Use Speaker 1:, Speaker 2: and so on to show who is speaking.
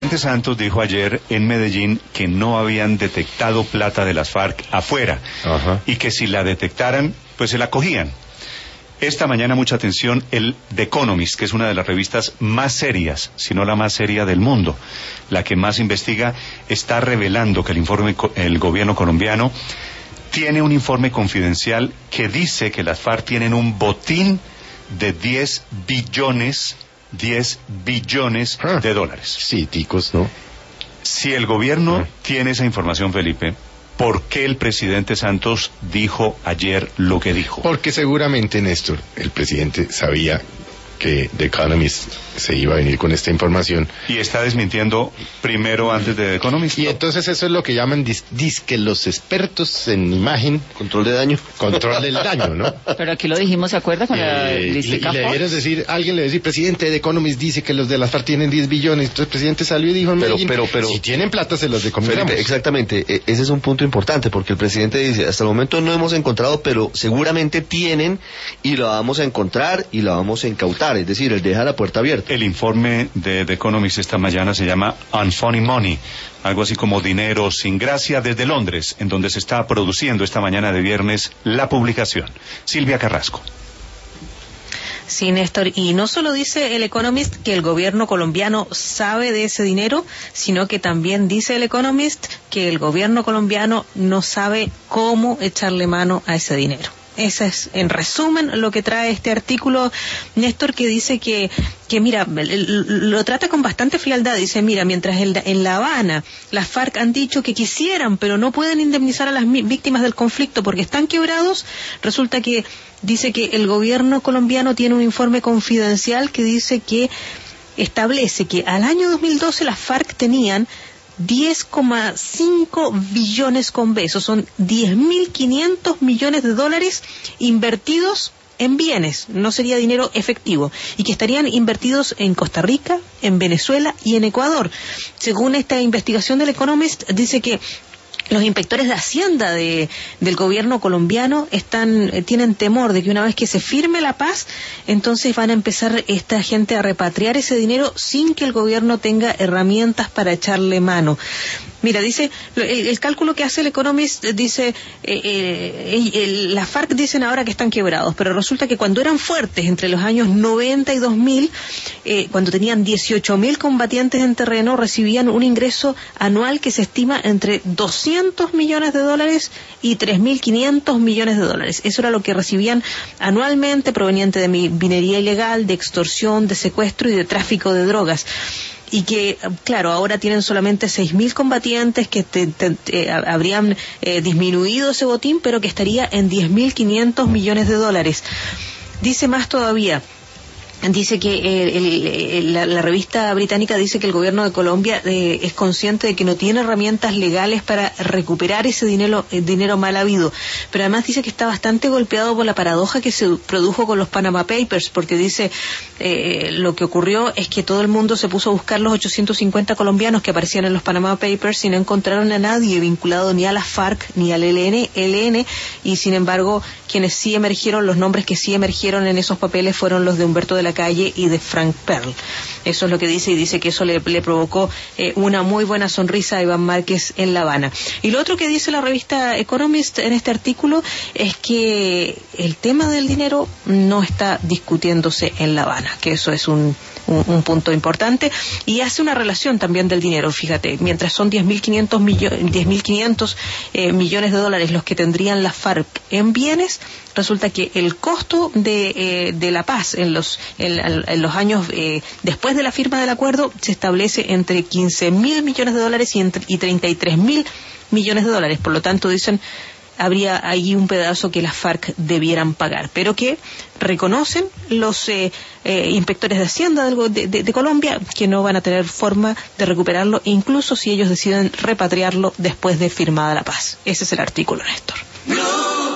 Speaker 1: Santos dijo ayer en Medellín que no habían detectado plata de las FARC afuera.
Speaker 2: Ajá.
Speaker 1: Y que si la detectaran, pues se la cogían. Esta mañana, mucha atención, el The Economist, que es una de las revistas más serias, si no la más seria del mundo, la que más investiga, está revelando que el gobierno colombiano tiene un informe confidencial que dice que las FARC tienen un botín de 10 billones de dólares.
Speaker 2: Sí, ticos, ¿no?
Speaker 1: Si el gobierno tiene esa información, Felipe, ¿por qué el presidente Santos dijo ayer lo que dijo?
Speaker 2: Porque seguramente, Néstor, el presidente sabía que The Economist se iba a venir con esta información.
Speaker 1: Y está desmintiendo primero antes de The Economist.
Speaker 2: Y entonces eso es lo que llaman que los expertos en imagen...
Speaker 3: Control de daño.
Speaker 2: Control del daño, ¿no?
Speaker 4: Pero aquí lo dijimos, ¿se acuerda? Con la
Speaker 2: Y
Speaker 4: listica
Speaker 2: le
Speaker 4: Fox.
Speaker 2: debieras decir, alguien le decir, presidente, The Economist dice que los de las FARC tienen 10 billones. Entonces el presidente salió y dijo en Medellín,
Speaker 3: pero
Speaker 2: si tienen plata se los decomisamos.
Speaker 3: Felipe, exactamente, ese es un punto importante, porque el presidente dice, hasta el momento no hemos encontrado, pero seguramente tienen, y la vamos a encontrar, y la vamos a incautar, es decir, él deja la puerta abierta.
Speaker 1: El informe de The Economist esta mañana se llama Unfunny Money, algo así como dinero sin gracia, desde Londres, en donde se está produciendo esta mañana de viernes la publicación. Silvia Carrasco.
Speaker 5: Sí, Néstor, y no solo dice el Economist que el gobierno colombiano sabe de ese dinero, sino que también dice el Economist que el gobierno colombiano no sabe cómo echarle mano a ese dinero. Ese es, en resumen, lo que trae este artículo, Néstor, que dice que mira, lo trata con bastante frialdad. Dice, mira, mientras en La Habana las FARC han dicho que quisieran, pero no pueden indemnizar a las víctimas del conflicto porque están quebrados, resulta que dice que el gobierno colombiano tiene un informe confidencial que dice que establece que al año 2012 las FARC tenían 10,5 billones con B, esos son 10.500 millones de dólares invertidos en bienes, no sería dinero efectivo, y que estarían invertidos en Costa Rica, en Venezuela y en Ecuador. Según esta investigación del Economist, dice que los inspectores de Hacienda del gobierno colombiano tienen temor de que una vez que se firme la paz, entonces van a empezar esta gente a repatriar ese dinero sin que el gobierno tenga herramientas para echarle mano. Mira, dice, el cálculo que hace el Economist dice, las FARC dicen ahora que están quebrados, pero resulta que cuando eran fuertes, entre los años 90 y 2000, cuando tenían 18.000 combatientes en terreno, recibían un ingreso anual que se estima entre 200 millones de dólares y 3.500 millones de dólares. Eso era lo que recibían anualmente, proveniente de minería ilegal, de extorsión, de secuestro y de tráfico de drogas. Y que, claro, ahora tienen solamente 6.000 combatientes que habrían disminuido ese botín, pero que estaría en 10.500 millones de dólares. Dice más todavía. Dice que la revista británica dice que el gobierno de Colombia es consciente de que no tiene herramientas legales para recuperar ese dinero mal habido, pero además dice que está bastante golpeado por la paradoja que se produjo con los Panama Papers, porque dice lo que ocurrió es que todo el mundo se puso a buscar los 850 colombianos que aparecían en los Panama Papers y no encontraron a nadie vinculado ni a las FARC ni al ELN, y sin embargo quienes sí emergieron, los nombres que sí emergieron en esos papeles fueron los de Humberto de la Calle y de Frank Pearl. Eso es lo que dice, y dice que eso le provocó una muy buena sonrisa a Iván Márquez en La Habana. Y lo otro que dice la revista Economist en este artículo es que el tema del dinero no está discutiéndose en La Habana, que eso es un punto importante, y hace una relación también del dinero. Fíjate, mientras son 10.500 millones de dólares los que tendrían las FARC en bienes, resulta que el costo de la paz en los años después de la firma del acuerdo se establece entre 15.000 millones de dólares y 33.000 millones de dólares. Por lo tanto, dicen, habría ahí un pedazo que las FARC debieran pagar, pero que reconocen los inspectores de Hacienda de Colombia que no van a tener forma de recuperarlo, incluso si ellos deciden repatriarlo después de firmada la paz. Ese es el artículo, Néstor.